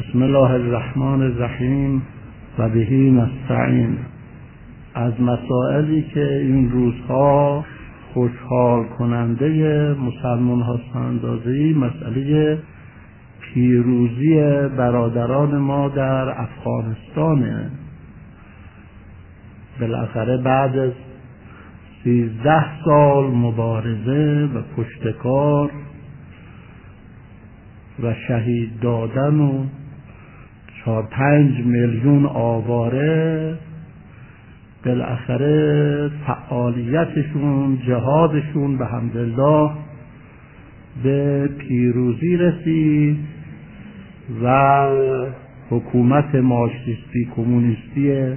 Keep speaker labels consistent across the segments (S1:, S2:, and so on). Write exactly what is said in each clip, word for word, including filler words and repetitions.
S1: بسم الله الرحمن الرحیم و به نستعین. از مسائلی که این روزها خوشحال کننده مسلمان هاست اندازه‌ای مسئله پیروزی برادران ما در افغانستانه. بالاخره بعد از سیزده سال مبارزه و پشتکار و شهید دادن و چهار پنج میلیون آواره، بالاخره فعالیتشون، جهادشون به حمدالله به پیروزی رسید و حکومت مارکسیستی کمونیستی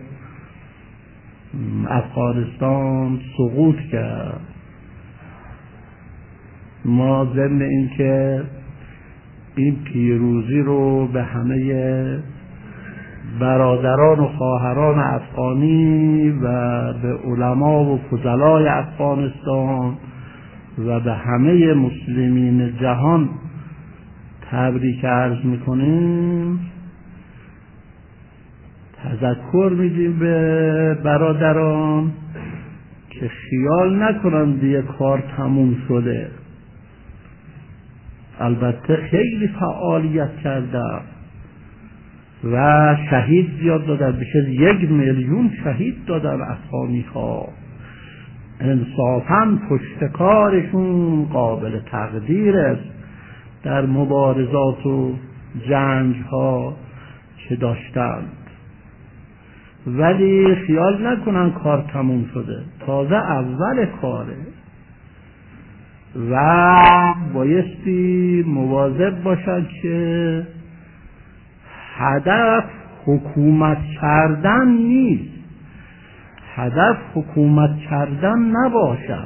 S1: افغانستان سقوط کرد. ما ضمن این که این پیروزی رو به همه برادران و خواهران افغانی و به علما و فضلای افغانستان و به همه مسلمین جهان تبریک عرض میکنیم. تذکر میدیم به برادران که خیال نکنند دیگه کار تموم شده. البته خیلی فعالیت کردن و شهید زیاد دادن، بیش از یک میلیون شهید دادن افغانی ها. انصافاً پشتکارشون قابل تقدیر است در مبارزات و جنگ ها که داشتند، ولی خیال نکنن کار تموم شده، تازه اول کاره و بایستی مواظب باشد که هدف حکومت کردن نیست، هدف حکومت کردن نباشد.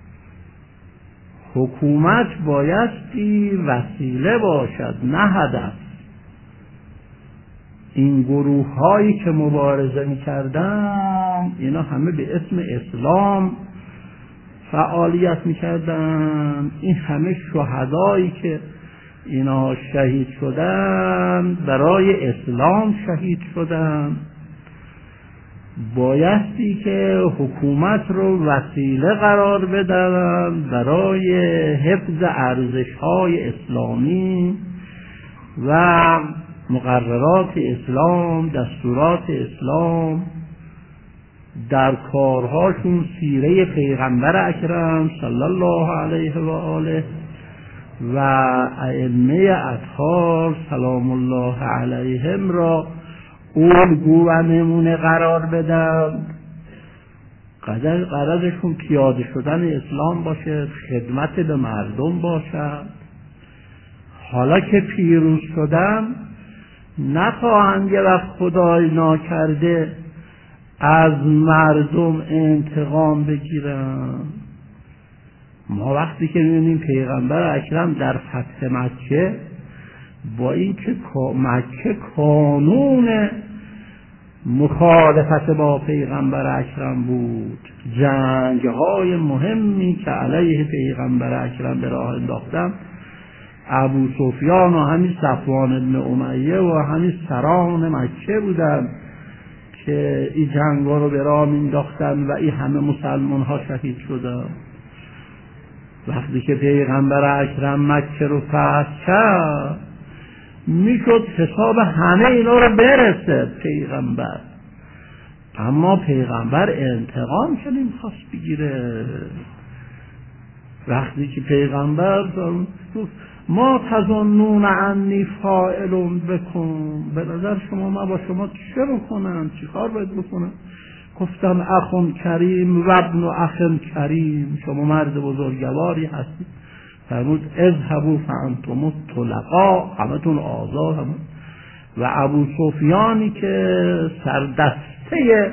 S1: حکومت بایستی وسیله باشد نه هدف. این گروه هایی که مبارزه می کردن اینا همه به اسم اسلام فعالیت می کردن. این همه شهدایی که اینا شهید شدن برای اسلام شهید شدن. بایستی که حکومت رو وسیله قرار بدن برای حفظ ارزش‌های اسلامی و مقررات اسلام، دستورات اسلام، در کارهاشون سیره پیغمبر اکرم صلی الله علیه و آله و ائمه اطهار سلام الله علیهم را الگو و نمونه قرار بدن. غرضشون پیاده شدن اسلام باشه، خدمت به مردم باشد. حالا که پیروز شدن نخواهند یه وقت خدای ناکرده از مردم انتقام بگیرن. ما وقتی که می‌بینیم پیغمبر اکرم در فتح مکه، با اینکه مکه کانون مخالفت با پیغمبر اکرم بود، جنگ‌های مهمی که علیه پیغمبر اکرم به راه انداختن، ابو سفیان و همین صفوان ابن امیه و همین سران مکه بودن که این جنگ‌ها رو به راه انداختن و این همه مسلمان ها شهید شدن. وقتی که پیغمبر اکرم مکه رو فتح کرد، میشد حساب همه اینا رو برسه پیغمبر، اما پیغمبر انتقام که نمیخواست بگیره. وقتی که پیغمبر ما تظنون انی فاعل بکن، به نظر شما ما با شما چه بکنم، چی کار باید بکنم؟ گفتم اخون کریم و ابن اخن کریم، شما مرد بزرگواری هستید. فرمود اذهبوا فانتم الطلقاء، همتون آزاد. هم و ابو سفیانی که سردسته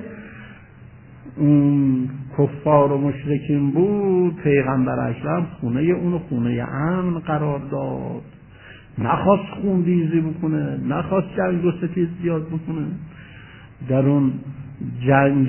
S1: اون کفار و مشرکین بود، پیغمبر اکرم خونه اونو خونه امن قرار داد، نخواست خونریزی بکنه، نخواست جنگ و ستیز زیاد بکنه. در اون جنگ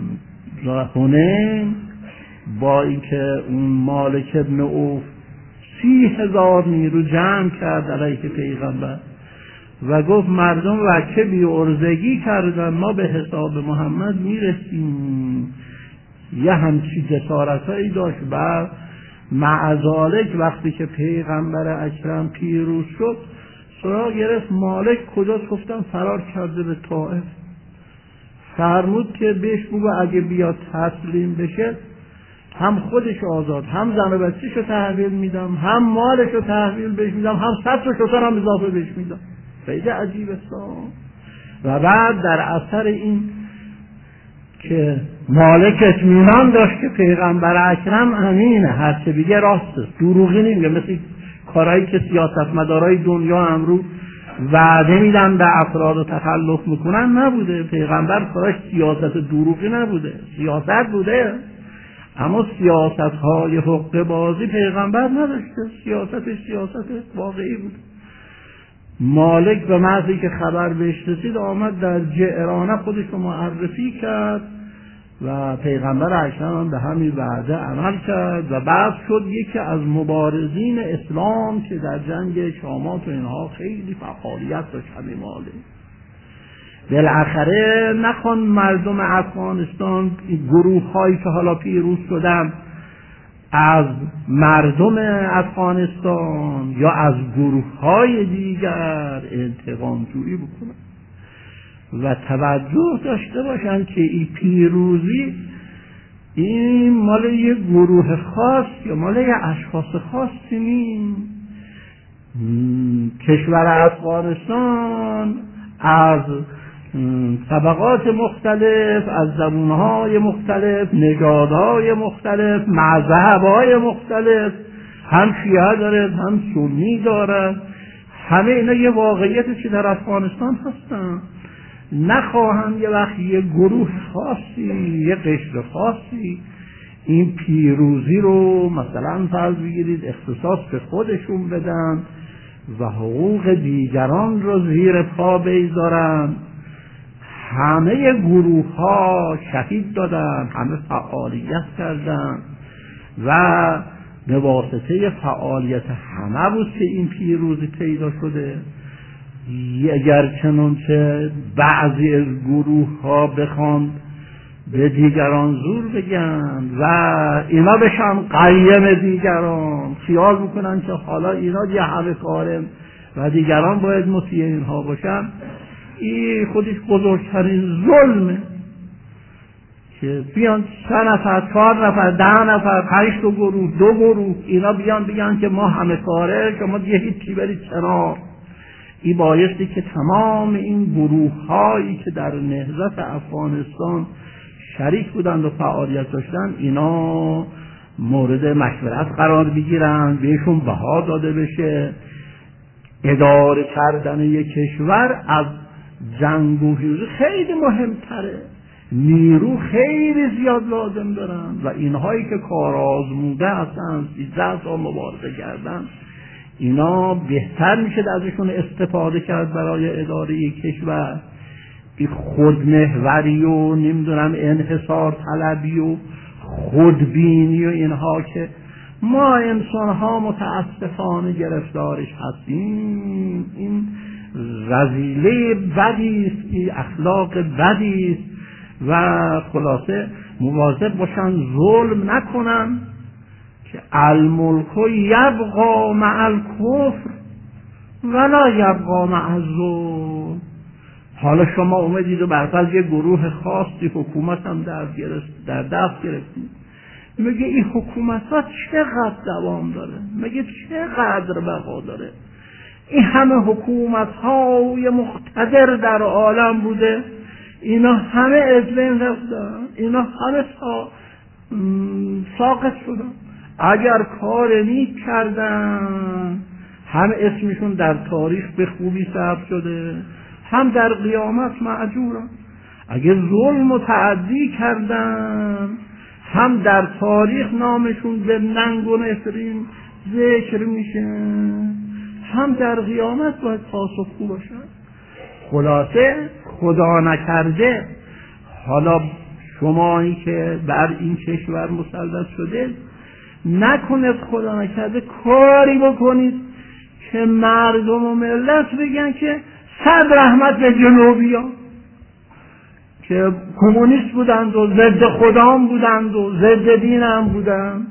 S1: حنین با اینکه اون مالک ابن عوف سی هزار نیرو جمع کرد علیه پیغمبر و گفت مردم وکه بی ارزگی کردن، ما به حساب محمد میرسیم. یه همچی جسارتایی داشت. و معذالک وقتی که پیغمبر اکرم پیروز شد سراغ گرفت مالک کجاست؟ گفتن فرار کرده به طائف. فرمود که بهش بگو اگه بیاد تسلیم بشه هم خودش آزاد، هم زن و بچه‌شو تحویل میدم، هم مالشو تحویل بهش میدم، هم صد و شتر هم اضافه بهش میدم. خیلی عجیب است. و بعد در اثر این که مالک اطمینان داشت که پیغمبر اکرم امینه، هرچه بگه راست است، دروغی نمیگه، مثل کارهایی که سیاستمدارای دنیا امروز وعده میدن به افراد و تخلف میکنن نبوده. پیغمبر کارش سیاست دروغی نبوده، سیاست بوده، اما سیاست های حقه بازی پیغمبر نداشته، سیاستش سیاست واقعی بود. مالک به محضی که خبر بهش رسید آمد در جعرانه خودش رو معرفی کرد و پیغمبر اکرم به همین وعده عمل کرد و بعد شد یکی از مبارزین اسلام که در جنگ شامات و اینها خیلی فعالیت داشت. همین مالک بالاخره نخوان مردم افغانستان گروه هایی که حالا پیروز شدن از مردم افغانستان یا از گروه های دیگر انتقام جویی بکنن و توجه داشته باشن که این پیروزی این مال یه گروه خاص یا مال یه اشخاص خاصی نیست. کشور افغانستان از طبقات مختلف، از زبونهای مختلف، نژادهای مختلف، مذهبهای مختلف، هم شیعه داره هم سنی داره، همه اینا یه واقعیتی که در افغانستان هستن. نخواهند یه وقت یه گروه خاصی، یه قشر خاصی این پیروزی رو مثلا فرض بگیرید اختصاص به خودشون بدن و حقوق دیگران رو زیر پا بگذارن. همه گروه ها شهید دادن، همه فعالیت کردن و به واسطه فعالیت همه بود که این پیروزی پیدا شده. اگر چنانچه بعضی از گروه ها بخوان به دیگران زور بگن و اینا بشن قیم دیگران، خیال میکنن که حالا اینا یه همه کارن و دیگران باید مطیع اینها باشن، این خودش بزرگترین ظلمه که بیان سه نفر، چهار نفر، ده نفر، پنج تا گروه، دو گروه اینا بیان بگن که ما همه کاره، شما دیگه هیچی برید کنار. این بایستی که تمام این گروه هایی که در نهضت افغانستان شریک بودند و فعالیت داشتن اینا مورد مشورت قرار بگیرن، بهشون بها داده بشه. اداره کردن یک کشور از جنگ و پیروزی خیلی مهمتره، نیرو خیلی زیاد لازم دارن و اینهایی که کار آزموده هستن، سیزده سال مبارزه کردن، اینا بهتر میشه ازشون استفاده کرد برای اداره یک کشور. این خودمحوری و نمیدونم انحصار طلبی و خودبینی و اینها که ما انسان ها متاسفانه گرفتارش هستیم، این رذیله بدی است، این اخلاق بدی است و خلاصه مواظب باشن ظلم نکنن که الملک یبقا مع الکفر ولا یبقا مع الظلم. حالا شما اومدید و برفض یه گروه خاصی حکومت هم در, در دست گرفتید، میگه این حکومت ها چقدر دوام داره، میگه چقدر بقا داره. این همه حکومت های مقتدر در عالم بوده، اینا همه از بین رفتن، اینا همه سا... ساقط شدن. اگر کار نیک کردن هم اسمشون در تاریخ به خوبی ثبت شده، هم در قیامت مأجورن. اگر ظلم و تعدی کردن هم در تاریخ نامشون به ننگ و نفرین ذکر میشه، هم در قیامت باید پاسخگو باشن. خلاصه خدا نکرده حالا شمایی که بر این کشور مسلط شده نکنید خدا نکرده کاری بکنید که مردم و ملت بگن که صد رحمت به جنوبی ها که کمونیست بودند و ضد خدام بودند و ضد دینم بودند،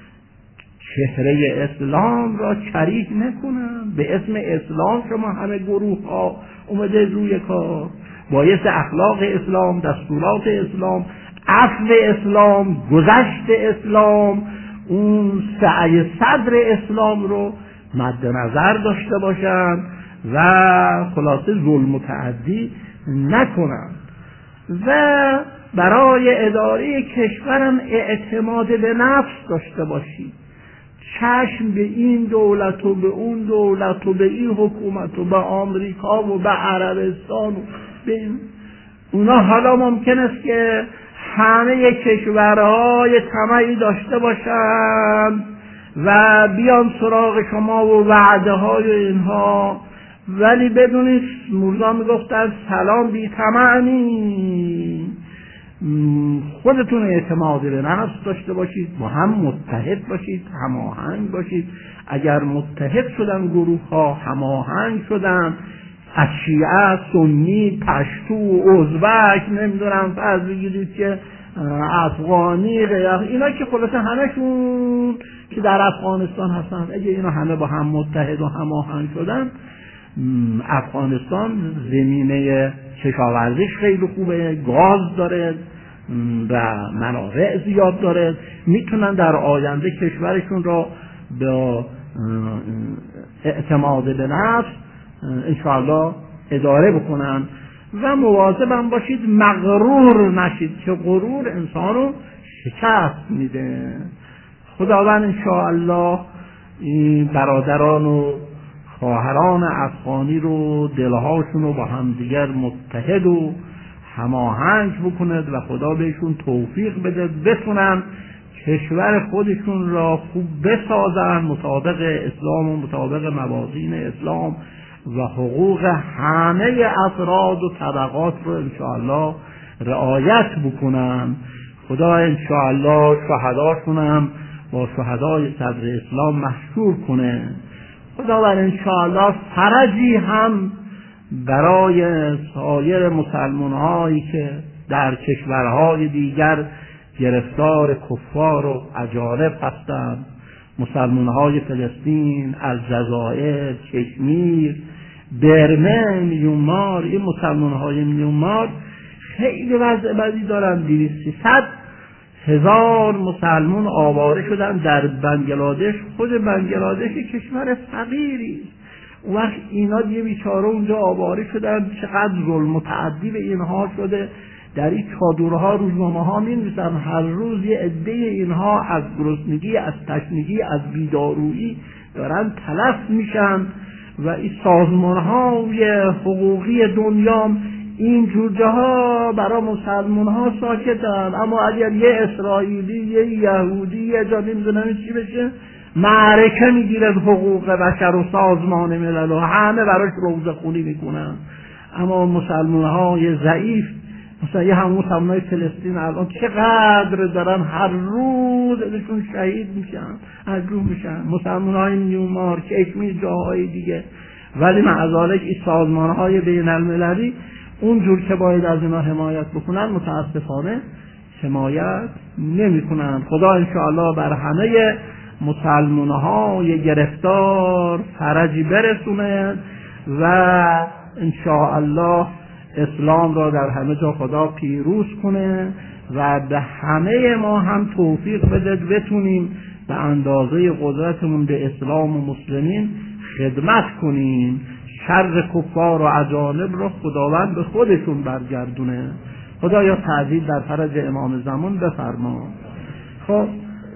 S1: چهره اسلام را کریه نکنند. به اسم اسلام شما همه گروه ها اومده روی کار، باعث اخلاق اسلام، دستورات اسلام، عفو اسلام، گذشت اسلام، اون سعی صدر اسلام رو مد نظر داشته باشند و خلاصه ظلم و تعدی نکنند. و برای اداره کشورم اعتماد به نفس داشته باشید، چشم به این دولت و به اون دولت و به این حکومت و به آمریکا و به عربستان و به این اونا حالا ممکن است که همه کشورهای طمعی داشته باشند و بیان سراغ شما و وعده های اینها، ولی بدونید مرزا میگفتن سلام بی طمع نی. خودتون اعتماد به نفس داشته باشید، با هم متحد باشید، هماهنگ باشید. اگر متحد شدن گروه ها، هماهنگ شدن، از شیعه، سنی، پشتو، ازبک، نمیدونم فرض بگیرید که افغانی، غیر اینا که خلاصه همشون که در افغانستان هستن، اگه اینا همه با هم متحد و هماهنگ شدن، افغانستان زمینه کشاورزیش خیلی خوبه، گاز داره و منابع زیاد داره، میتونن در آینده کشورشون را به اعتماد به نفس انشاءالله اداره بکنن. و مواظبم باشید مغرور نشید که غرور انسان رو شکست میده. خداوند انشاءالله این برادران و خواهران افغانی رو دلهاشون رو با همدیگر متحد و هماهنگ بکند و خدا بهشون توفیق بده بتونن کشور خودشون را خوب بسازن مطابق اسلام و مطابق موازین اسلام و حقوق همه افراد و طبقات رو انشاءالله رعایت بکنن. خدا انشاءالله شهداشون هم با شهدای صدر اسلام مشکور کنه. خداوند انشاءالله فرجی هم برای سایر مسلمان هایی که در کشورهای دیگر گرفتار کفار و اجانب هستند، مسلمان های فلسطین، الجزایر، کشمیر، برمه، میانمار، این مسلمان های میانمار خیلی وضع بدی دارن. دویست سیصد هزار مسلمان آواره شدن در بنگلادش. خود بنگلادش کشور فقیری، اون وقت اینا یه بیچاره اونجا آواره شدن، چقدر ظلم و تعدی به اینها شده. در این چادرها روزنامه ها می نویسن هر روز یه عده اینها از گرسنگی، از تشنگی، از بیدارویی دارن تلف میشن و این سازمان های حقوقی دنیا این جور جاها برای مسلمان ها ساکتن. اما اگر یه اسرائیلی، یه یهودی، یه جا نمیدونم چی بشه، معرکه میگیره حقوق بشر و سازمان ملل و همه براش روزه خونی میکنن. اما مسلمان های ضعیف مثلا یه همون مسلمان های فلسطین الان چقدر دارن هر روز ازشون شهید میشن، مجروح میشن. مسلمان های میانمار، کشمیر، جاهای دیگه، ولی معذالک این سازمان های بین المللی اونجور که باید از اینا حمایت بکنن متاسفانه حمایت نمی کنن. خدا انشاءالله بر همه مسلمان های گرفتار فرجی برسونه و انشاءالله اسلام را در همه جا خدا پیروز کنه و به همه ما هم توفیق بده بتونیم به اندازه قدرتمون به اسلام و مسلمین خدمت کنیم. شر کفار و اجانب را خداوند به خودشون برگردونه. خدایا تعجیل در فرج امام زمان بفرما. خب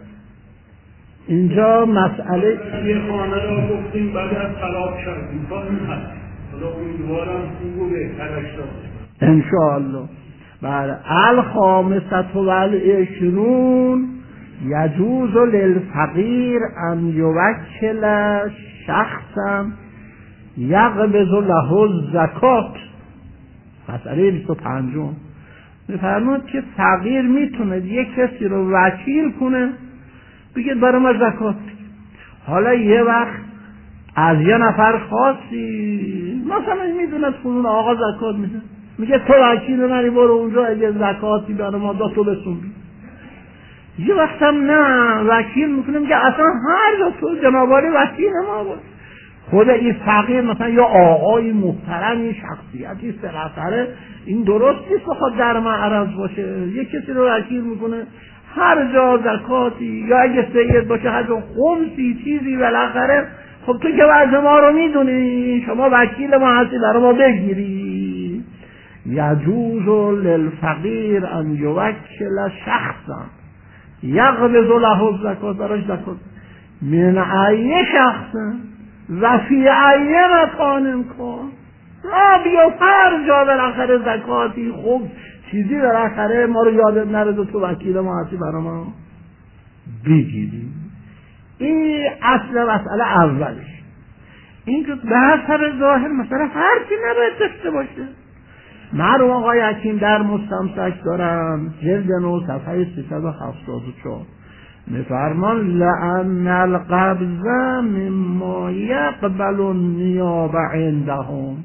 S1: اینجا مسئله
S2: یه خانه را گفتیم بعد از طلاق کردیم تا این هست. حالا امیدوارم خوب و بهترش داشت
S1: انشاءالله. بله. الخامسة و العشرون یجوز للفقیر ان یوکل شخصا یقبض له الزکات. مسئله بیست و پنجم میفرماد که فقیر میتونه یک کسی رو وکیل کنه بگید برای ما زکات. حالا یه وقت از یه نفر خاصی مثلا میدونه فلان آقا زکات میده، میگه تو وکیل منی برو اونجا اگه زکاتی برای ما دا تو بسون. یه وقت هم نه وکیل میکنه میگه اصلا هر جا تو جنابالی وکیل ما بود. خود این فقیر مثلا یا آقای محترمی شخصیتی سراسره این درست نیست بخواد در معرض باشه. یه کسی رو وکیل میکنه هر جا زکاتی یا اگه سید باشه هر جا خمسی چیزی بالاخره. خب تو که وضع ما رو میدونی، شما وکیل ما هستی برای ما بگیری. یجوز للفقیر ان یوکل شخصا یقبض له الزکات، براش زکات من ای شخص و فی ای مکان کن. را بیا هر جا بالاخره زکاتی خوب چیزی بالاخره ما رو یادت نره تو وکیل ما هستی برای ما بگیری. این اصل مسئله اولش. این که به حسب ظاهر مثلا هرچی نباید داشته باشه. مرحوم آقای حکیم در مستمسک دارم جلد نو صفحه سیصد و هفتاد و چهار میفرمان لأن القبض مما یقبل النیابه عندهم.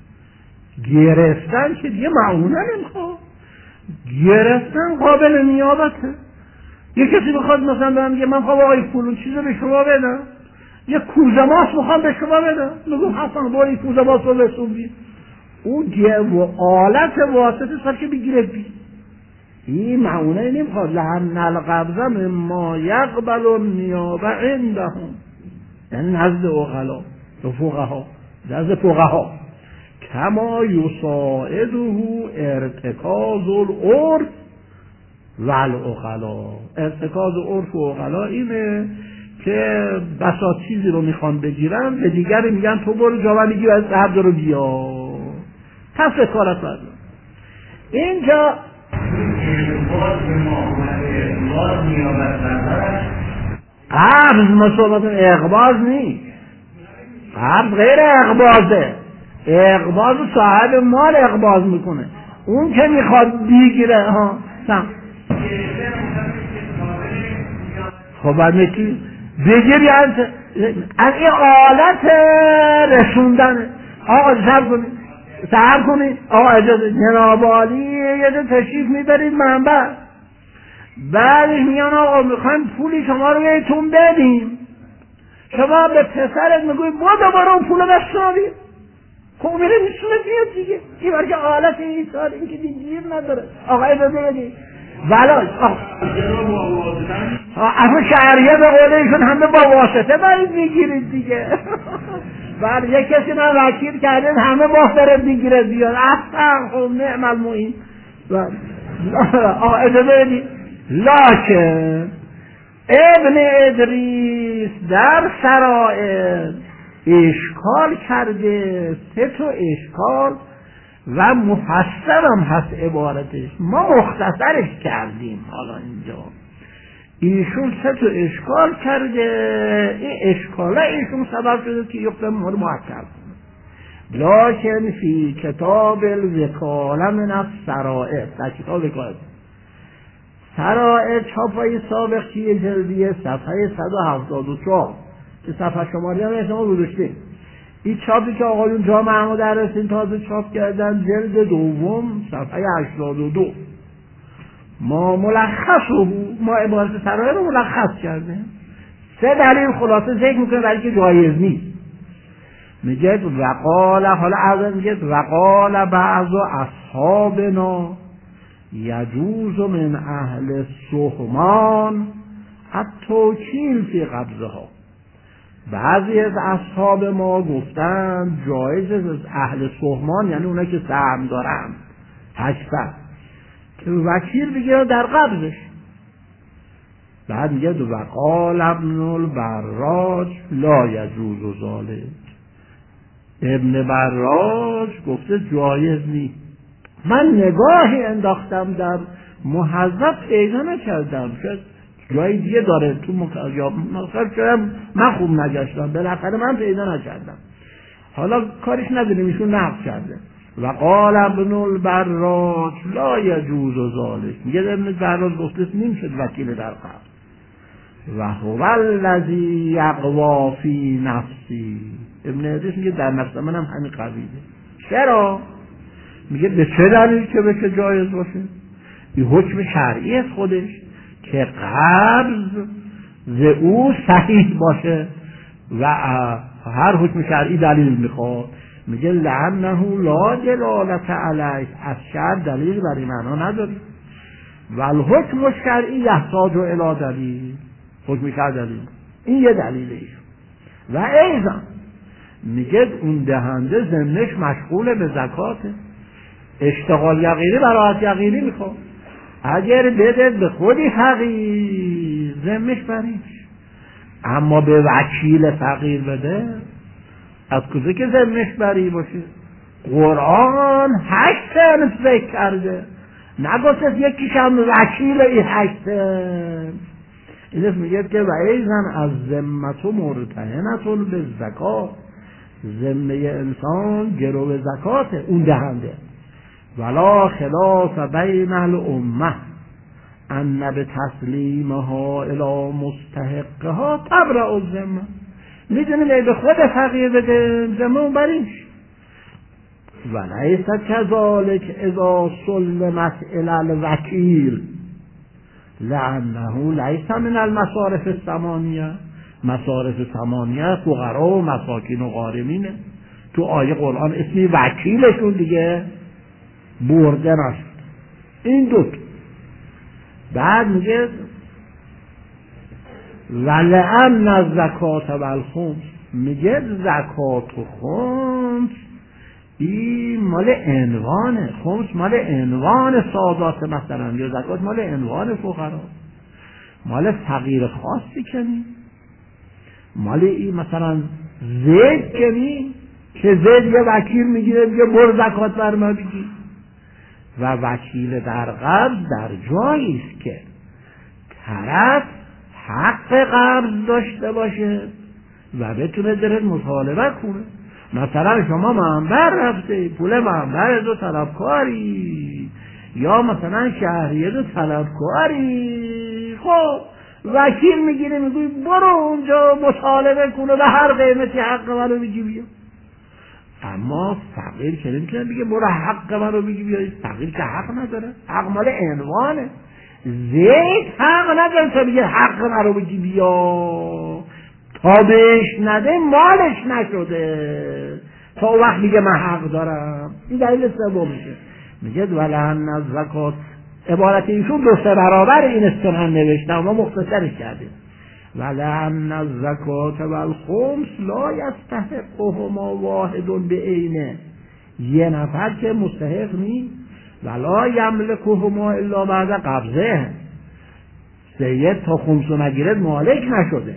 S1: گرفتن که دیگه معونه نمیخواد، گرفتن قابل نیابته. یه کسی بخواد مثلا به من میگه من خواهم آقای پولون چیزو به شما بدم، یه کوزه ماست میخوام به شما بدم، میگم حسن برو این کوزه ماست رو بسون بید. اون آلت واسطه سر که بگیره بید این معونه نمیخواد. لأن القبض مما یقبل النیابه عندهم، یعنی نزد عقلا و فقها، نزد فقها کما یساعده ارتکاز العرف و العقلا. ارتکاز عرف و عقلا اینه که بسا چیزی رو میخوان بگیرن به دیگری میگن تو برو جا میگی و هر جا رو بیا پس کارت برد. اینجا قبض ما صحبت اقباض نیست، قبض غیر اقباضه. اقباض صاحب مال اقباض میکنه، اون که میخواد بگیره ها سم خب بعد میگی بگیری از از این آلت رسوندن. آقا صبر کنید صبر کنید آقا اجازه جناب عالی یه ده تشریف میبرید منبع، بعدش میان آقا میخوایم پولی شما رو بهتون بدیم، شما به پسرت میگوید بودو برو اون پول بشنوی. خب میره میشونه بیاد دیگه. این برکه آلت این سال این که دیگیر نداره. آقا اجازه بدید ولا اصلا شهریه به قول ایشون همه با واسطه باید میگیرید دیگه. بعد یک کسی من وکیل کردن همه باختره میگیره بیاد اصلا خب نعم المعین. آقا اجازه بدید لکن ابن ادریس در سرائر اشکال کرده، سه تا اشکال و مفصلم هست عبارتش، ما مختصرش کردیم. حالا اینجا ایشون سه تا اشکال کرده، این اشکاله ایشون سبب شده که یکتم مورد محکم کنه. لکن فی کتاب الوکاله من السرائر، در کتاب وکاله سرائر چاپای سابق چیه جلدیه صفحه صد و هفتاد و چهار که صفحه شماری هم شما رو داشته. این چاپی که آقایون جامعه مدرسین تازه چاپ کردن جلد دوم صفحه هشتاد و دو ما ملخصه ما عبارت سرائر رو ملخص کرده. سه دلیل خلاصه ذکر میکنه برای که جایز نیست. میگه وقال، حالا اول میگه وقال بعض اصحابنا یجوز من اهل سهمان التوکیل فی قبضها. بعضی از اصحاب ما گفتن جایز از اهل سهمان، یعنی اونا که سهم دارن هشتن، که وکیل بگیره در قبضش. بعد میگه وقال ابن البراج لا یجوز ذلک. ابن براج گفته جایز نیست. من نگاهی انداختم در محذب پیدا نکردم، شاید جای دیگه داره تو مکتب شاید من خوب نگشتم، بالاخره من پیدا نکردم. حالا کارش نداریم، ایشون نقل کرده و قال ابن البراج لا یجوز ذلک. میگه ابن البراج گفته نمیشه وکیل در قبض. و هو الذی یقوی فی نفسی. ابن ادریس میگه در نفس منم همین قویه. چرا؟ میگه به چه دلیل که بشه جایز باشه؟ این حکم شرعی است خودش که قبض ز او صحیح باشه و هر حکم شرعی دلیل میخواد. میگه لعنه لا دلالت علیه، از شرع دلیل بر این معنا نداره. و الحکم الشرعی یحتاج الی دلیل، حکم شرع دلیل، این یه دلیله ایش. و ایضا میگه اون دهنده ضمنش مشغول به زکاته، اشتغال یقینی براحت یقینی میخواد. اگر بده به خودی فقیر ضمنش بریش، اما به وکیل فقیر بده از کجا که ضمنش بری باشه؟ قرآن هشت سنف ذکر کرده، نگفت یکیش هم وکیل این هشت سنف. اینش میگه که و ایضا از ذمت مرتهنة بالزکات، ذمه انسان گرو به زکاته اون دهنده. ولا خلاف بین الامه ان بتسلیمها الی مستحقها تبرأ الذمه. میدونیم به خود فقیر بده ذمه اون بریش. و لیس کذالک اذا سلمت الی الوکیل لانه لیس من المصارف الثمانیه. مصارف ثمانیه فقرا و مساکین و غارمینه. تو آیه قرآن اسمی وکیلشون دیگه برده نشد. این دوت. بعد میگه ولعن الزکات و الخمس، میگه زکات و خمس این مال عنوانه، خمس مال عنوان سادات مثلا، یا زکات مال عنوان فقرا، مال فقیر خاصی کنی، مال این مثلا زید کنی که زید یه وکیل میگیره میگه بر زکات بر ما بگی. و وکیل در قبض در جایی است که طرف حق قبض داشته باشه و بتونه در مطالبه کنه. مثلا شما منبر رفته پول منبر دو طلبکاری، یا مثلا شهریه دو طلبکاری، خب وکیل میگیره میگوی برو اونجا مطالبه کنه به هر قیمتی حق منو بگی بیا. اما فقیر که نمیتونه بگه برو حق من رو بگی بیایی. فقیر که حق نداره، حق مال عنوانه. زید حق نداره تا بگه حق من رو بگی بیا، تا بهش نده مالش نشده، تا وقت میگه من حق دارم. این دلیل سومشه. میگه ولعن الزکات، عبارت ایشون دو سه برابر این استنان نوشته اما مختصرش کرده. ولعن الزکات و الخمس لا یستحقهما واحد بعینه، یه نفر که مستحق نیست. ولا یملکهما الا بعد قبضه، سید تا خمسو نگیرد مالک نشده.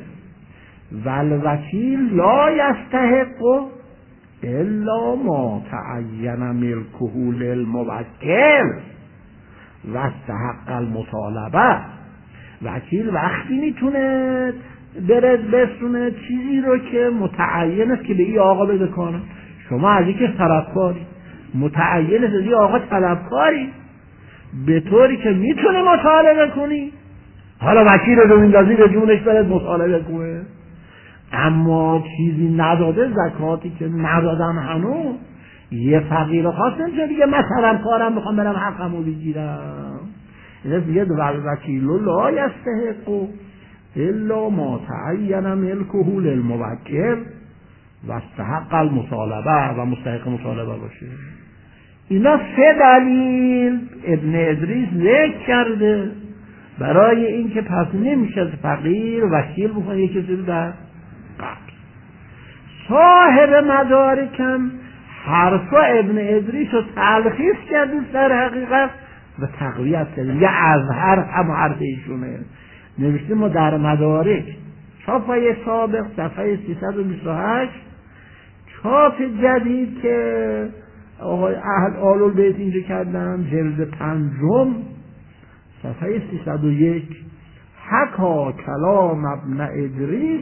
S1: والوکیل لا یستحق الا ما تعین ملکه للموکل و استحق المطالبه. وکیل وقتی میتونه برد بسونه چیزی رو که متعین است که به این آقا بده کنه. شما از اینکه طلبکاری متعین است، از این آقا طلبکاری به طوری که میتونه مطالبه کنی، حالا وکیل رو میندازی به جونش برد مطالبه کنه. اما چیزی نداده، زکاتی که ندادم هنوز، یه فقیر خاص نمیشه دیگه من طلبکارم میخوام برم حقمو بگیرم. این دیگه والوکیل لا یستحق الا ما تعین ملکه للموکل و استحق المطالبه، و مستحق مطالبه باشه. اینا سه دلیل ابن ادریس ذکر کرده برای اینکه پس نمیشه فقیر وکیل بکنه یک چیزی در قبض. صاحب مدارکم حرف ابن ادریس رو تلخیص کرده در حقیقت و تقویت کرده. یه ازهر هم حرف ایشونه نوشته ما در مدارک چاپای سابق صفحه سیصد و بیست و هشت، چاپ جدید که آقای اهل آل البیت اینجا کردن جلد پنجم صفحه سیصد و یک، حکا کلام ابن ادریس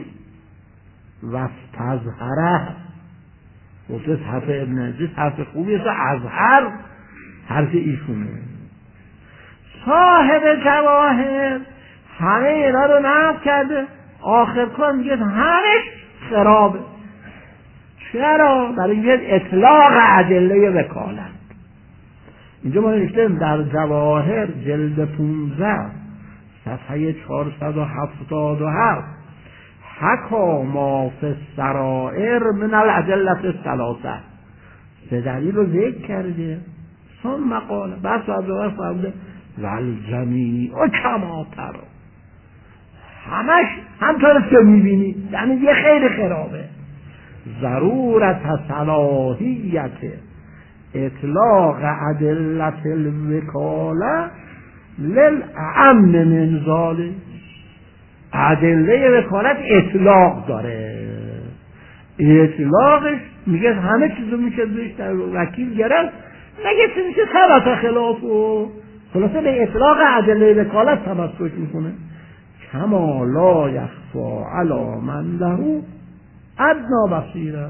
S1: و استظهره. گفته حرف ابن ادریس حرف خوبی است، ازهر حرف ایشونه. صاحب جواهر همه اینا رو نقد کرده، آخر کار میگه همش خرابه. چرا؟ برای اینکه اطلاق ادله وکالت. اینجا ما نوشتیم در جواهر جلد پونزده صفحه چهارصد و هفتاد و هفت حکا ما فی السرائر من الادله الثلاثه، سه دلیل رو ذکر کرده. ثم قال بس از اول فرموده والجمیع کما تری، همش همطور که میبینی، یعنی یه خیلی خرابه. ضرورت صلاحیت اطلاق ادله الوکاله للأعم من ذلک، ادله وکالت اطلاق داره، اطلاقش میگه همه چیزو میشه بهش در وکیل گرفت، نگه چیزی میشه ثبت خلاف و خلاصه به اطلاق ادله وکالت تمسک میکنه. کما لا یخفی علی من له ادنی بصیره.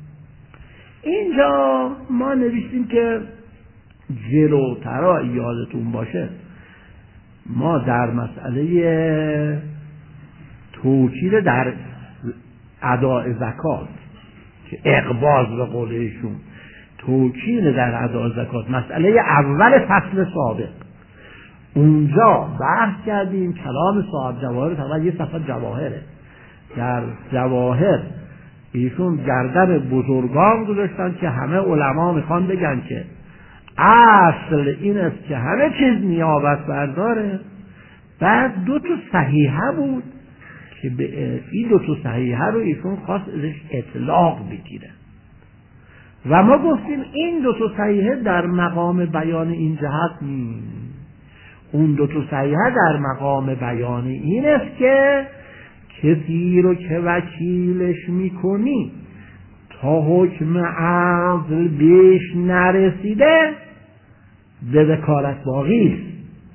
S1: اینجا ما نوشتیم که جلوتر یادتون باشه ما در مسئله توکیل در اداء زکات که اقباض به قول ایشون توکیل در اداء زکات مسئله اول فصل سابق اونجا بحث کردیم. کلام صاحب جواهر طبعا یه صفحه جواهره، در جواهر ایشون گردن بزرگان گذاشتن که همه علما میخوان بگن که اصل این است که همه چیز نیابت برداره. بعد دو تا صحیحه بود که به این دو تا صحیحه رو ایشون خواست ازش اطلاق بگیره و ما گفتیم این دو تا صحیحه در مقام بیان این جهت نیست. اون دو تا صحیحه در مقام بیان این است که کسی رو که وکیلش میکنی تا حکم عزل بیش نرسیده به وکالت باقی است.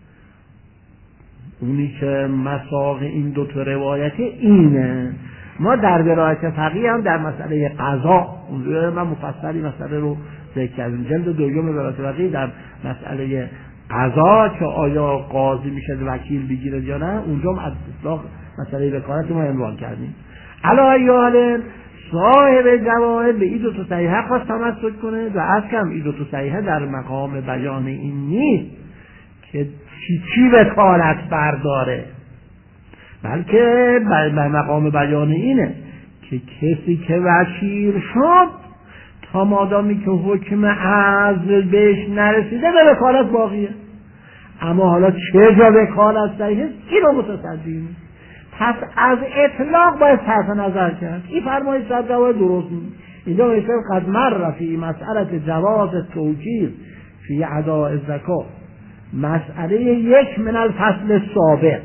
S1: اونی که مساق این دو تا روایت اینه. ما در ولایت فقیه هم در مسئله قضا اونجا من مفصلی مسئله رو ذکر کردم، جلد دوم ولایت فقیه در مسئله قضا که آیا قاضی میشه وکیل بگیره یا نه، اونجا هم از اطلاق مسئله وکالت ما عنوان کردیم. علی صاحب جواهر به این دو تا صحیحه خواست تمسک کنه و از کم این دو تا صحیحه در مقام بیان این نیست که چی چی وکالت برداره، بلکه در مقام بیان اینه که کسی که وکیل شد تا مادامی که حکم عزل بهش نرسیده به وکالت باقیه. اما حالا چه جا وکالت صحیحه این رو متصدیم، پس از اطلاق باید صرف نظر کرد. این فرمایش در جواهر درست نیست. اینجا میشه قد مر فی مسئله جواز توکیل فی اداء الزکات مسئله یک من الفصل سابق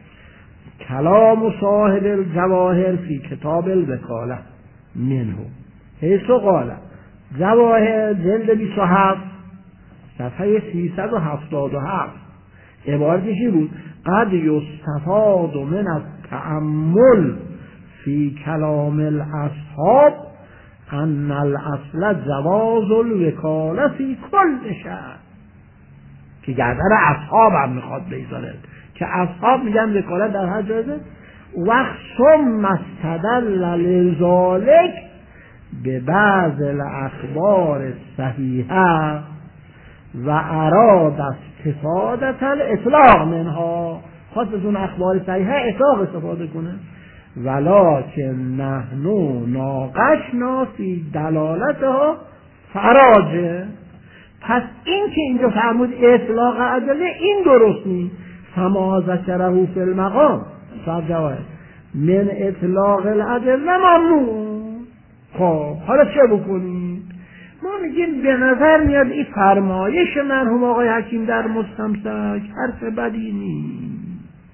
S1: کلام صاحب الجواهر فی کتاب الوکاله منه حیث قال جواهر جلد بیست و هفت صفحه سیصد و هفتاد و هفت عبارتش این بود: قد یستفاد من التأمل فی کلام الاصحاب ان الاصل جواز الوکاله فی کل شأن، که گردن اصحاب هم میخواد بیزاره که اصحاب میگن وکالت در هر جایزه. وقت ثم استدل لذالک به بعض الاخبار صحیحه و اراد استفادت الاطلاق منها، خواست از اون اخبار صحیحه اطلاق استفاده کنه. ولکن نحن ناقشنا فی دلالتها فراجه. پس این که اینجا فرمود اطلاق ادله این درست نیست. فما ذکره فی المقام صاحب جواهر من اطلاق الادله ممنوع. خب حالا چه بکنیم؟ ما میگیم به نظر میاد این فرمایش مرحوم آقای حکیم در مستمسک حرف بدی نیست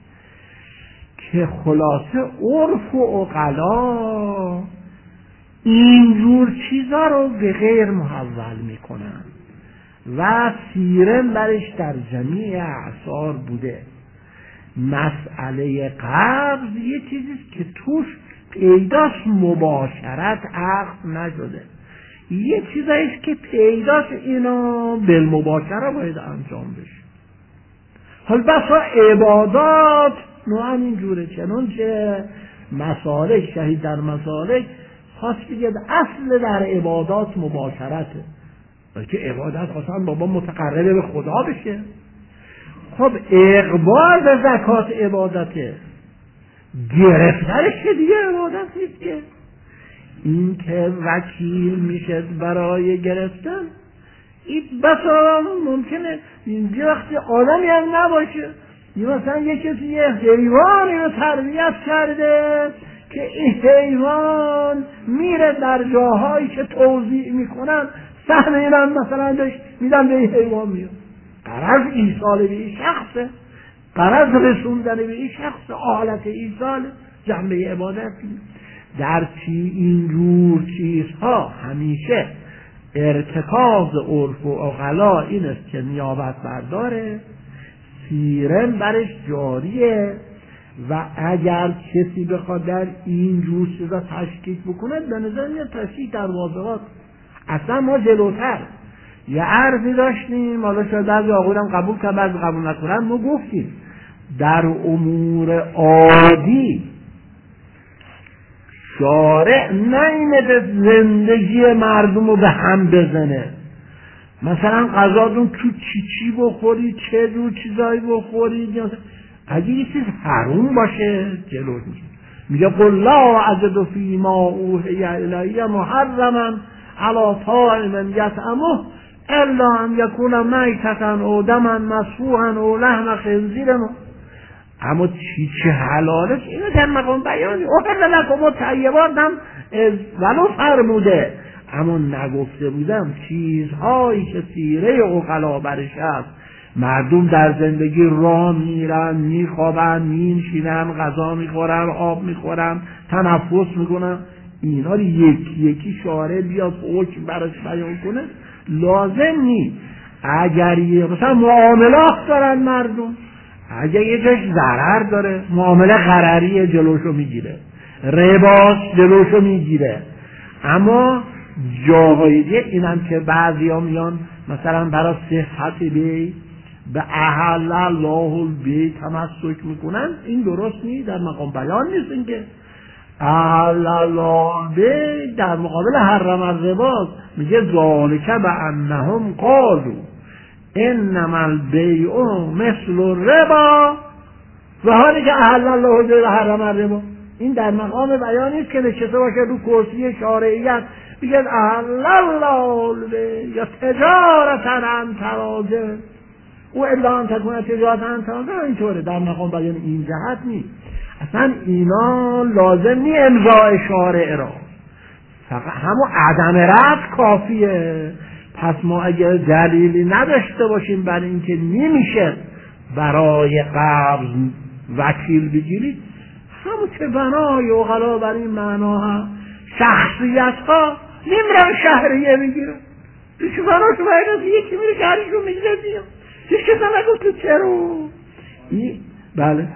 S1: که خلاصه عرف و عقلا اینجور چیزا رو به غیر محول میکنن و سیرن برش در جمیع اعصار بوده. مسئله قبض یه چیزیست که توش پیداست مباشرت عقد نشده، یه چیزاییست که پیداست اینا بالمباشره باید انجام بشه. حال بسا عبادات نوعا اینجوره. چنون که مسالک شهید در مسالک خواست بگه اصل در عبادات مباشرته، بلکه عبادت خواستن بابا متقرب به خدا بشه. خب اقبال به زکات عبادته، گرفترش که دیگه عبادت نیست که. این که وکیل میشه برای گرفتن، این بسا ممکنه یه وقتی آدمی هم نباشه، یه مثلا یه کسی یه حیوانی رو تربیت کرده که این حیوان میره در جاهایی که توزیع میکنن سهم اینم مثلا بهش میدن به این حیوان میاد، قرض ایصال به این شخصه، قرض رسوندن به این شخص، آلت ایصال جنبه عبادتی. در چی اینجور چیزها همیشه ارتکاز عرف و عقلا این است که نیابت برداره، سیرن برش جاریه و اگر کسی بخواد در این جور چیزا تشکیک بکنه به نظر میاد تشکیک در واضحات. اصلا ما جلوتر یه عرضی داشتیم، حالا شاید بعضی آقایان قبول کرد بعضی قبول نکنن، ما گفتیم در امور عادی شارع نمیده زندگی مردم رو به هم بزنه، مثلا غذاتون تو چی چی بخوری، چه جور چیزایی بخوری، اگه یه چیز حروم باشه جلو میشه، میگه قل لا اجد فیما اوحی الی محرما علی طاعم یطعمه الا ان یکون میتة او دما مسفوحا او لحم خنزیر. اما چی چه حلاله اینو در مقام بیانی احل لکم الطیبات هم ولو فرموده، اما نگفته بودم چیزهایی که سیره عقلا برش هست. مردم در زندگی راه میرن، میخوابن، مینشینن، غذا میخورن، آب میخورن، تنفس میکنن، اینا رو یکی یکی شارع بیاد حکم براش بیان کنه لازم نیست. اگر یه مثلا معاملات دارن مردم، اگر یه جاش ضرر داره معامله غرری جلوشو میگیره، رباش جلوشو میگیره. اما جاهای دیگه اینم که بعضی ها میان مثلا برای صحت بی به احل الله البی تمسک میکنن، این درست نیست، در مقام بیان نیست. این که احل الله البی در مقابل حرم الربا میگه ذالک بانهم قالوا انما البیع مثل الربا، و حالی که احل الله البی و حرم الربا، این در مقام بیان نیست که نشسته باشه رو کرسی شارعیت بگه احل الله البی یا تجارت عن تراضی و الا ان تکون تجارت عن تراضی، اینطوره در مقام بیان این جهت نیست. اصلا اینا لازم نی امضای شارع را، فقط همون عدم رد کافیه. پس ما اگر دلیلی نداشته باشیم برای اینکه نمیشه برای قبض وکیل بگیرید، همون که بنای عقلا بر این معنا ها شخصیت ها نمیرن شهریه میگیرن، پیش بناشو باید یکی میره شهریشو میگیره دیم هیچ کسا نگفت تو چرا این بله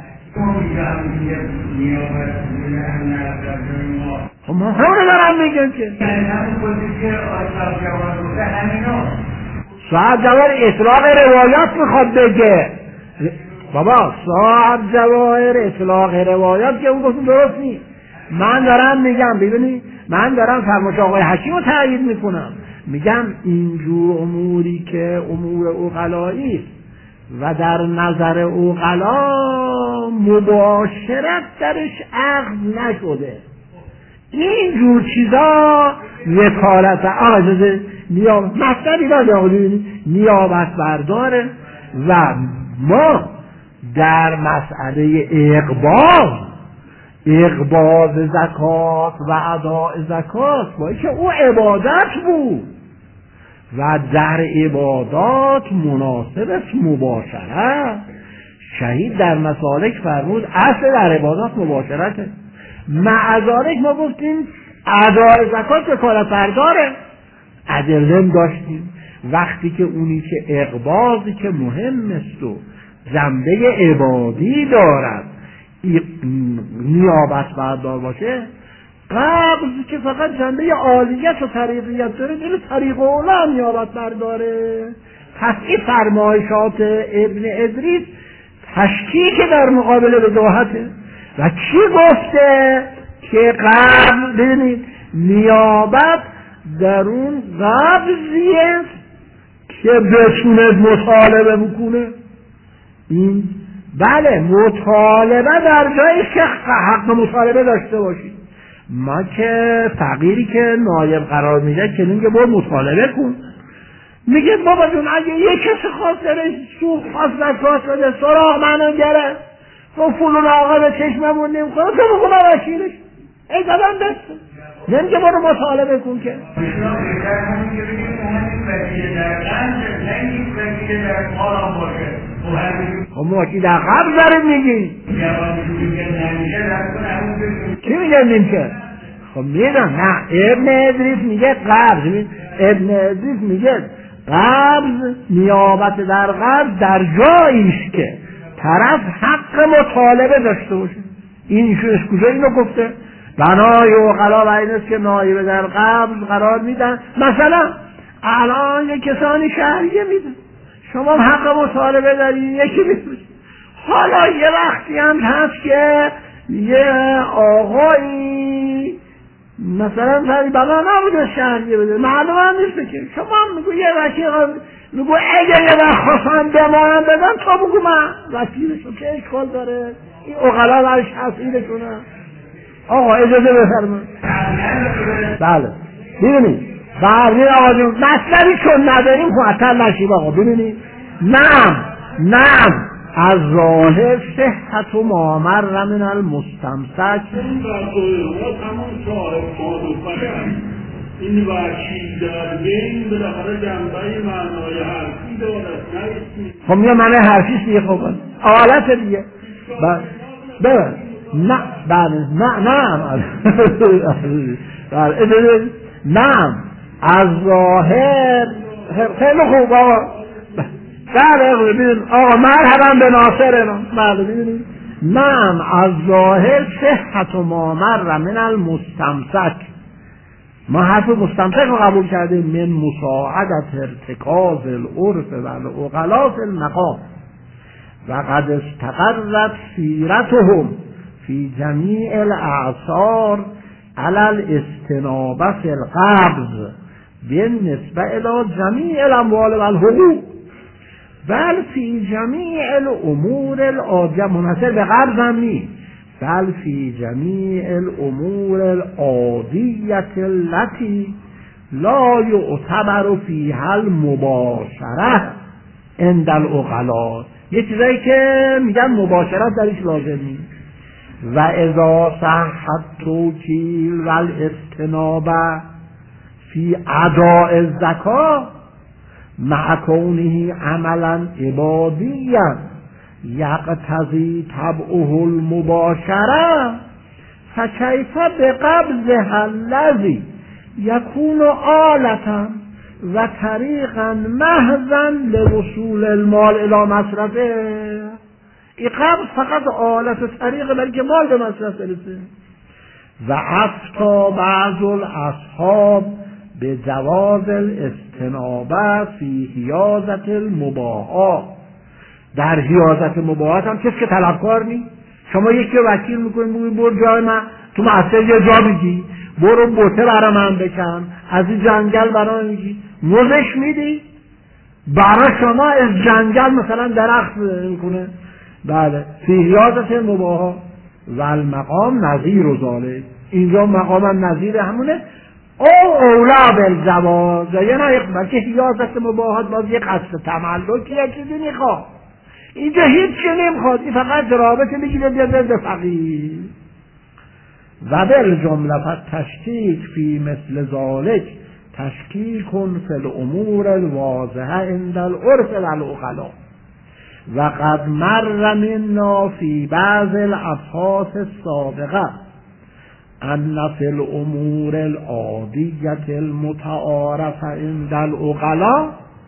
S1: خب ما همونه دارم میگن که صاحب جوار اطلاق روایات میخواد بگه بابا، صاحب جواهر اطلاق روایات که اون گفتم درست نیست. من دارم میگم ببینی، من دارم فرمایش آقای حکیم رو تایید میکنم، میگم اینجور اموری که امور عقلایی و در نظر عقلا مباشرت درش عقد نشده، اینجور چیزا وکالت آجازه نیابت مطلبی داره، نیابت برداره. و ما در مسئله اقبال اقبال زکات و اداء زکات باید که او عبادت بود و در عبادات مناسب است مباشرت. شهید در مسالک فرمود اصل در عبادات مباشرته، مع ذالک ما گفتیم اداء زکات وکالت برداره، ادله داشتیم وقتی که اونی که اقباضی که مهم است و جنبه عبادی دارد نیابت بردار باشه، قبض که فقط جنبه عالیت و طریقیت داره دل طریق اولا نیابت برداره. پس این فرمایشات ابن ادریس تشکیک در مقابل بداهته. و کی گفته که قبل، ببینید نیابت در اون قبضیه که بتونه مطالبه بکنه. این بله مطالبه در جایی که حق مطالبه داشته باشید. ما که فقیری که نایب قرار میده که میگه برو مطالبه کن، میگه بابا جون اگه یک کسی خواست داره سوخ خواست نکاست بده سراغ منو گره و فلون آقا به چشممون نیم کنه تو بکنه وکیلش ای دادم دست نمیگه برو مطالبه کن که خب وکیل در قبل داره میگی کی میگه نمیشه؟ خب میدم نه ابن ادریس میگه قبض. ابن ادریس میگه قبض نیابت در قبض در جاییش که طرف حق مطالبه داشته باشه. این ایشون کجا اینو گفته؟ بنای عقلا و ایناست که نایب در قبض قرار میدن. مثلا الان یک کسانی شهریه میدن، شما حق مطالبه دارید یکی میفروشید. حالا یه وقتی هم هست که یه آقایی مثلا تایی بلا نبوده شهریه بده، معلوم هم نیست که شما هم میگو یه وکیل میگو اگه یه وقت خواستن به ما هم بدن تا بگو من وکیلشون چه اشکال داره؟ این اقلا برش حسیلشونه. آقا اجازه بفرمایید. بله ببینید بردین آقا جون مطلبی چون نداریم معطل نشیم آقا. ببینید نعم نعم از ظاهر صحت و مامر من المستمسک.
S2: این وکیل در بین بالاخره جنبه معنای حرفی دارد.
S1: خب میگه معنی حرفیست دیگه. خب آلت دیگه. بله نه بله نه نه بله نه از ظاهر خیلی خوب آقا. بله ببینید آقا مرحبا به ناصر. بله ببینید نعم از ظاهر صحت و مامر من المستمسک. ما حرف مستمسک رو قبول کردیم من مساعدت ارتکاز العرف و العقلاء المقام و قد استقرت سیرتهم فی جمیع الاعصار علی الاستنابه فی القبض بالنسبه الی جمیع الاموال و الحقوق بل فی جمیع الامور العادیه. منحصر به قبض هم نیست، بل فی جمیع الامور العادیه التي لا یعتبر فیها المباشره عند العقلاء. یه چیزایی که میگن مباشرت درش لازم نیست. و اذا صح التوکیل و الاستنابه فی اداء الزکات مع کونه عملا عبادیا یقتضی طبعه المباشره فکیف بقبضها الذی یکون آلة و طریقا محضا لوصول المال الى مصرفه. این قبض فقط آلت و طریق برای که مال به مصرف برسه. و افتا بعض الاصحاب به جواز الاستنابه فی حیازت المباحات. در حیازت مباحات هم کسی که طلبکار نیست. شما یکی وکیل میکنید میگید برو جای من تو معصر یه جا بگی، برو بوته برای من بکن، از این جنگل برای میگی موزش میدی برای شما از جنگل مثلا درخت میکنه. بله فی حیازت المباحات و المقام نظیر و ذالک. اینجا مقام هم نظیر همونه او اولا بالجواز. یا نه بلکه حیازت مباحات باز یک قصد تملکی یک چیزی میخواد. اینجا هیچ چی نمیخواد، این فقط رابطه بگیره بیاد به فقیر. و بالجمله فالتشکیک فی مثل ذالک تشکیک فی الامور الواضحه عند العرف والعقلاء. و قد مر منا فی بعض الابحاث السابقه ان فی الامور العادیه المتعارفه عند العقلاء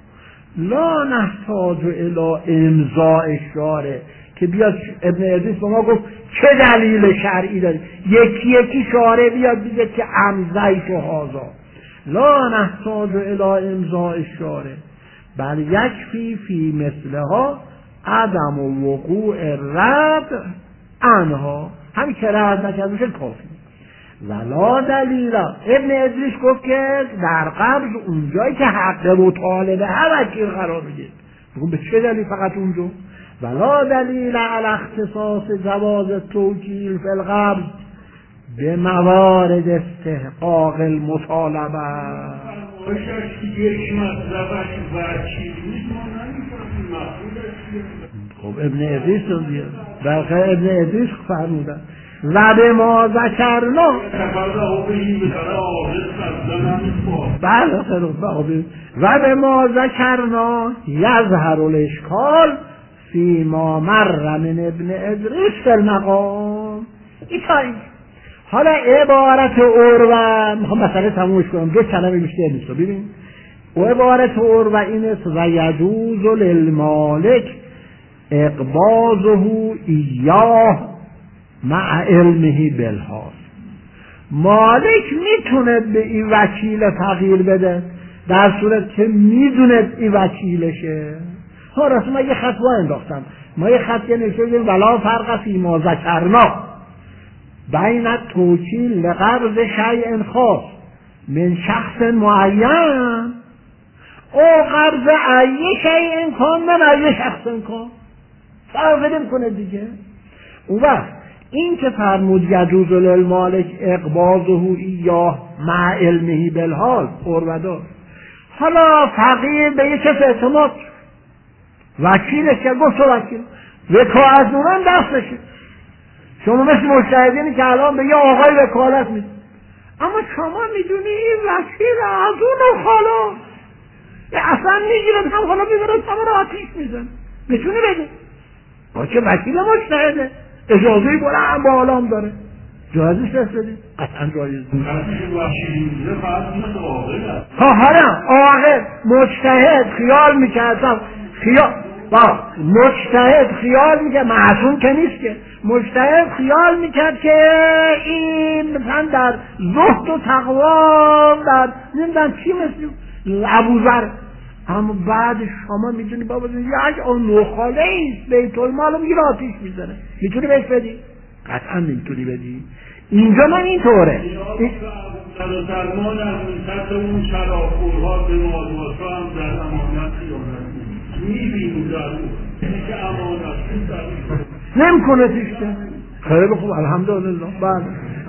S1: لا نحتاج الی امضاء الشارع. که بیاد ابن ادریس به ما گفت چه دلیل شرعی داری؟ یکی یکی شارع بیاد بگه که امضیت و هذا لا نحتاج الی امضاء الشارع بل یکفی فی مثلها عدم و وقوع رد عنها، همین که رد نکرد میشه کافی. ولا دلیلا. ابن ادریس گفت که در قبض اونجایی که حق مطالبه هر وکیل قرار میگیره، بگم به چه دلیل فقط اونجا؟ ولا دلیل علی اختصاص جواز توکیل فی القبض به موارد استحقاق المطالبه.
S2: یک مطلبش وکیل نیست، ما نمی‌فهمیم مفهومش.
S1: خب ابن ادریس رو بیاد بلکه ابن ادریس فرمودن و به ما ذکرنا بله و به ما ذکرنا یظهر الاشکال فی ما مر من ابن ادریس فی المقام. این حالا عبارت عروه میخوام مسئله تمومش کنم، دو کلمه بیشتر نیست. ببین عبارت عروه اینه و یجوز للمالک اقباضه ایاه مع علمه بالحال. مالک میتونه به این وکیل تغییر بده در صورت که میدونه این وکیلشه. ها راست ما یه خط وا انداختم، ما یه خط یه نشون ولا فرق فی ما ذکرنا بین توکیل لقبض شیء خاص من شخص معین او قبض ای شیء کان من ای شخص کان، فرق نمیکنه دیگه. اون وقت این که فرمود یجوز للمالک اقباضه ایاه مع علمه بالحال پروردار، حالا فقیر به یک کس اعتماد وکیلش که گفت تو وکیل وکالت نامه دستشه، شما مثل مجتهدینی که الان به یه آقای وکالت میدید، اما شما میدونی این وکیل از اون خالا اصلا میگیرد هم خالا میبرد همه رو آتیش میزن، میتونی بگه با که وکیل مجتهده اجازه بلند بالا هم داره، جایزش دست بدید قطعا جایز بود. ها حالا آقا مجتهد خیال میکردم خیال با مجتهد خیال میکرد، معصوم که نیست که، مجتهد خیال میکرد که این مثلا در زهد و تقوا در نمیدونم چی مثل ابوذر، اما بعد شما میدونی بابا یک نخاله ایست بیت المال میگیره آتیش میزنه، میتونی بهش بدی؟ قطعا نمیتونی بدی. اینجا من اینطوره
S2: سلمان از منطقه اون شرافورها به مادواسا هم در امانت خیانت میبینیم در اون که امانت
S1: نمیکنه تیشته خیلی خوب الحمدلله. بله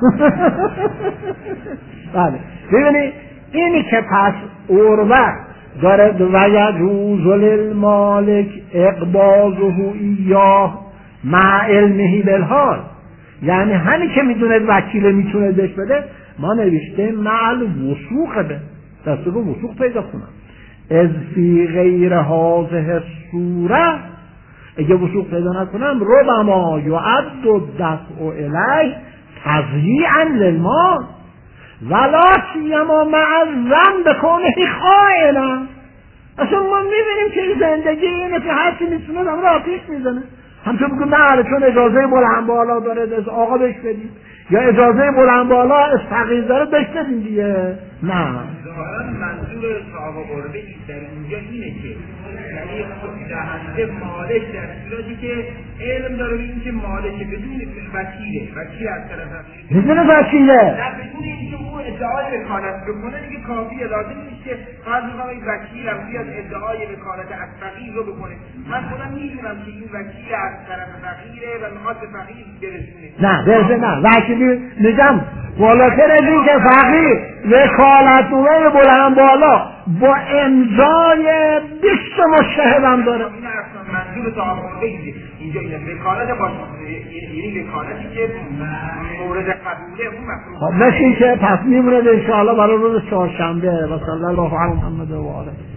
S1: بله ببینی اینی که پس عروه دارد و یجوز للمالک اقباضه ایاه مع علمه بالحال، یعنی همین که میدونه وکیل میتونه بهش بده، ما نوشته مع الوثوق به دست رو وثوق پیدا کنم از فی غیر هذه الصوره، اگه وثوق پیدا نکنم ربما یعد الدفع الیه تضییعا للمال ولا سیما مع الظن بکونه خائنا. اصلا ما میبینیم که زندگی اینه که هر چی میتونه هم را آتیش میزنه، همچون بگم نه چون اجازه بلند بالا داره از آقا بهش بدیم، یا اجازه بلند بالا از فقیر داره بهش بدیم دیگه. نه
S3: منظور صاحب قربه در اینجا اینه که یعنی دهنده مالک در صورتی که علم داره این که مالک بدون وکیله وکیل از طرف
S1: بدون وکیله
S3: نه بدون اینکه او ادعای وکالت بکنه دیگه کافیه، لازم نیست که فرض کنم این وکیل هم بیاد ادعای وکالت از فقیر رو بکنه. من خودم میدونم که این وکیل از طرف فقیره و میخواد به فقیر برسونه.
S1: نه برسه نه وکیلی میگم بالاتر از این که فقیر وکالت نامه بلند بالا با امضای بیست مشتهد هم داره.
S3: این اصلا منظور صاحب قربه اینجا اینه وکالت باشه، یعنی وکالتی که مورد قبوله اون مفروض.
S1: خب مثل این که پس میمونه انشاءالله برای روز چهارشنبه و صلی الله علی محمد و آله.